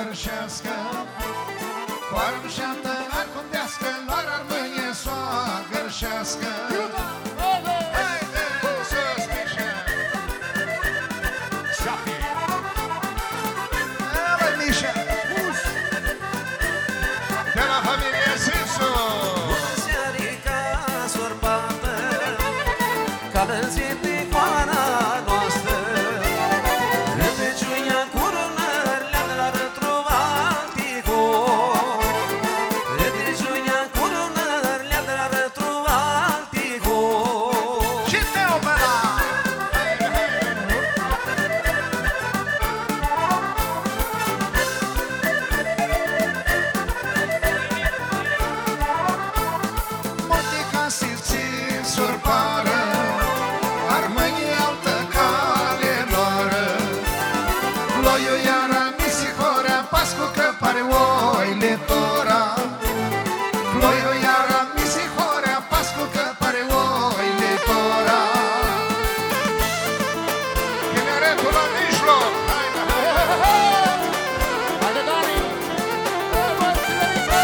gărșească, coarmșată ar cundească, doar ar mâine s-o gărșească. Haide, sus, Mișa! Șapi! Bă, Mișa! De la familie Simpsu! Searica sorbată, calăzit de coana noastră, repeciuia curunări le-a retrovat ticor. Repeciuia curunări le-a retrovat ticor. Și te opera! Motica simțim surpară, ar mâini altă cale loră. Loiu iara misihorea, pascu că pare oile tora. Loiu iara misihorea, pascu că pare oile tora. Tineretul la mijloc! Haide, haide! Haide, Dani! Bă, tinerică!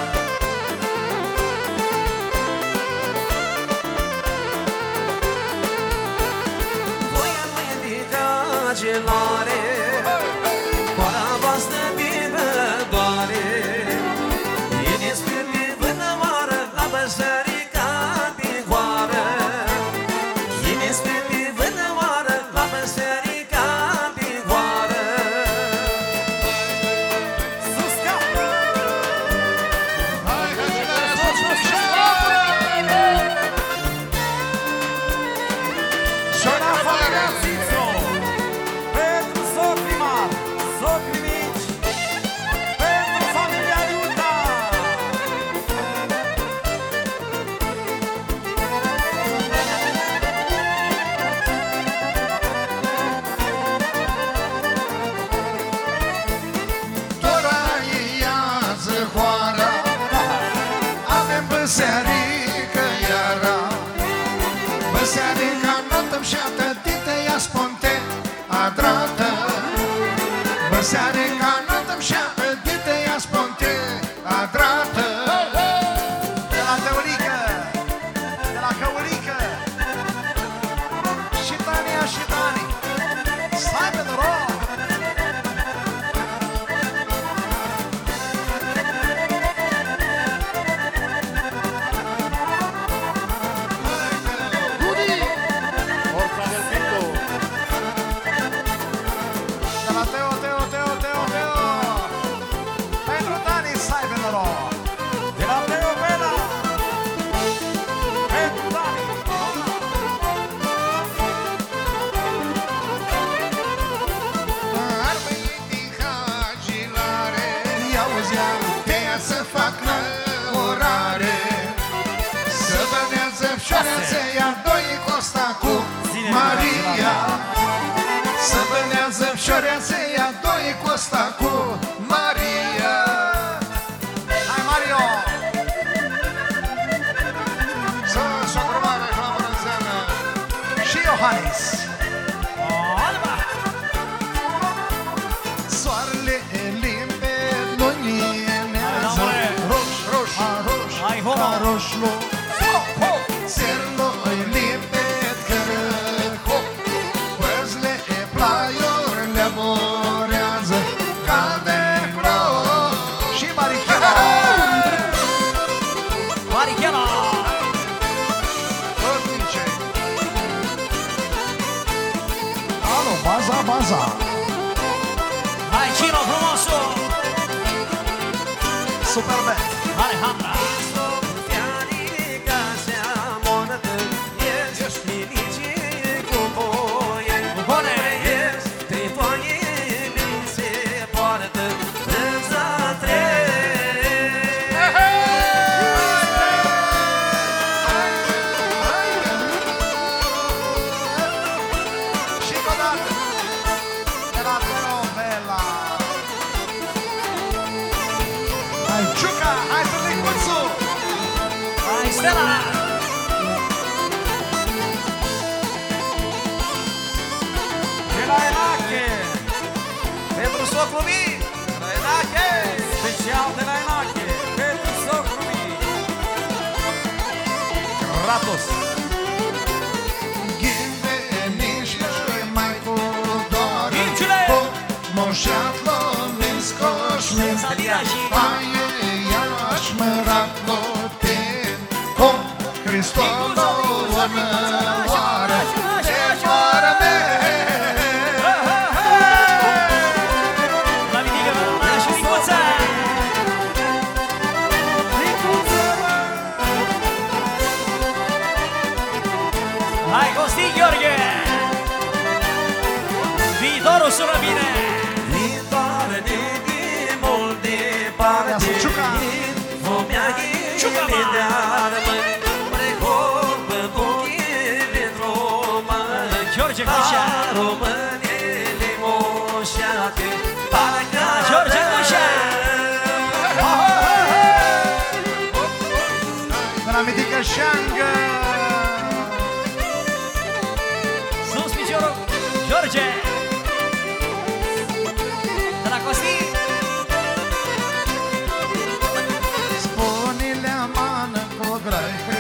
Voi ar mai indica gelare, coara voastră bine doare. E despre de vânăoară, la băsărica de goară. E despre de vânăoară, la băsărica de goară. Sus cap! Hai, hăținare, sus, Mișa! Și-o afară! Pentru socrii mari, socrii mici, pentru familia Iuta. Tora ia zăhoara, avem băsearică iara. Băsearica notă-mi șeată, dite ia sponte adrată. Băsearica notă-mi șeată, dite ia sponte adrată. De la Tăurică, de la Căurică, și Tania și Dani, să aibă noroc! Dudi! Forța del Pinto! De la Teo, Teo, Teo, Teo, Teo, pentru Dani să aibă noroc! De la Teo Bela, pentru Dani! Ar veni din hagilare, i-auzea de ea să fac orare. Să vănează fșoreață, iar doi Costa cu Maria. Să vănează fșoreață, iar doi Costa cu Maria. Hai Mario! Să socromare la brânzană. Și Iohannis! Soarele limpede, luminează. Roș, roș, roș, Hai, Hora! roșlu. Cerul limpede, cărăcop. Păzle plaiuri le borează ca de flori. Și Marichela! Marichela! Tornice. Alo, baza, baza! Hai, Cino frumosul! Superman! Alejandra! Fiarica se amortă, ies linicie cu voie. Bune! Ies trifoiele se poartă, râza Și încă o dată! De la Terovela! Hai, Ciuca! Hai să te cursul! Hai, Stella! De la Enache! Pentru socrul mic! De la Enache! Salina și Aie, Iași, Măracloten, Om, Cristolul, Oară, Oară mea. la minică, la și Nicuța. Hai, Costin Gheorghe! Viitorul sună bine! Viitoare de mult departe, lumea ghine de-ar măi, precopă cu ghine români, George Cușa! românele moșate, parcă George Cușa! De la Mitică Șangă. Sus piciorul, George! De la Costin! Spune-le amană cu grăi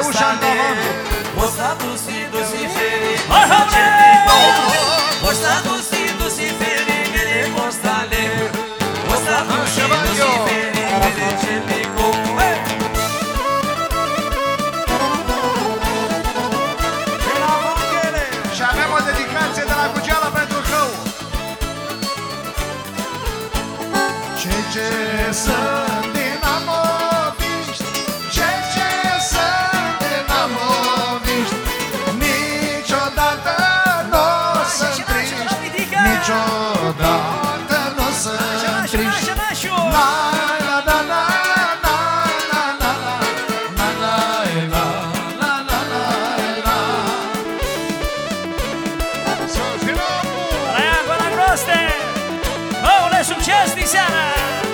ușa în tavan. Hai, hai, hai! De la Vanghele. Și avem o dedicație de la Cugeala pentru Hău. Cei ce sunt dinamoviști, cei ce sunt dinamoviști, niciodată n-o să-mi triști, niciodată n-o să-mi triști. La la la la la la la la la la la la la. Sus din nou! Traiango la groste! Aule, succes din seara!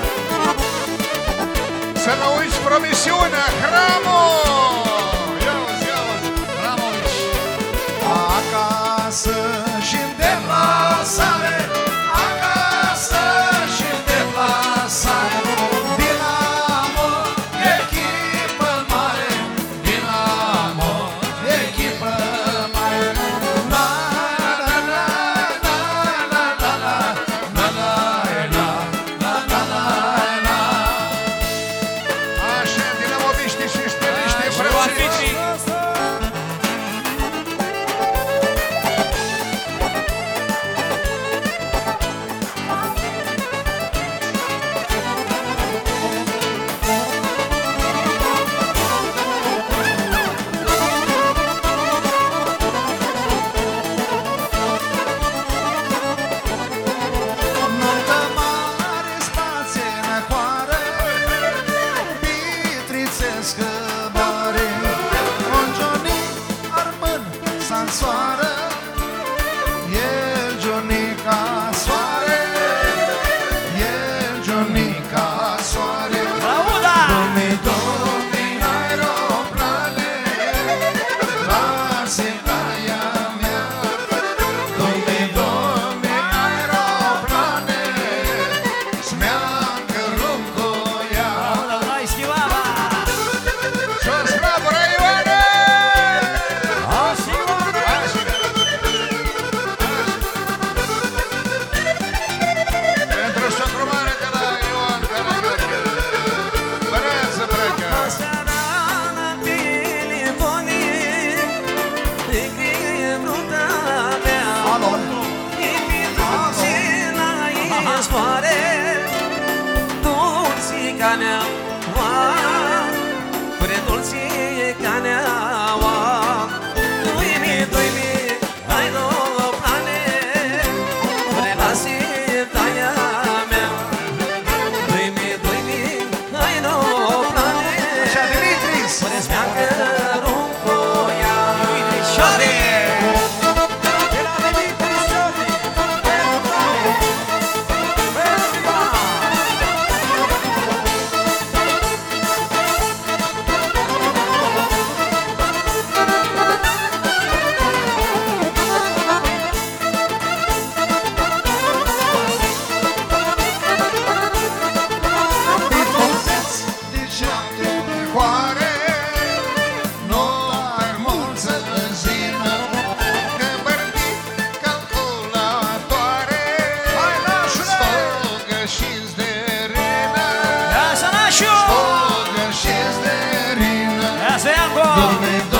Să nu uiți promisiunea, Hramul! Ia-uzi, ia-uzi, Hramovici! Acasă și de plasare, acasă și de plasare, Dinamo, echipă mare, Dinamo, echipă mare. La la la la la la la la la la la. Așa, dinamoviștii și steliștii frățiți! Nuntă mare, spație necoare, Bitrițe scăbare, Johnny Armân Sansoară, El Johnny ca soare, El Johnny ca soare. Lauda! Domi, aeroplane, lasă caia mea. Domi, aeroplane, smeancă runcoia. Hai, schimbava! Sus, bravo, Ioane! Pentru socru mare de la Ioan Caragiu. Bărează brecă! Alo. Așa, Dimitris. De la Dimitris Ciori. De șapte coare, noapte mulță benzină, Că bărbic calculatoare, Hai, nașule! stogă și-ți de rână, Ia să nașu! Stogă și-ți de rină. Ia să ia-nco! Doamne,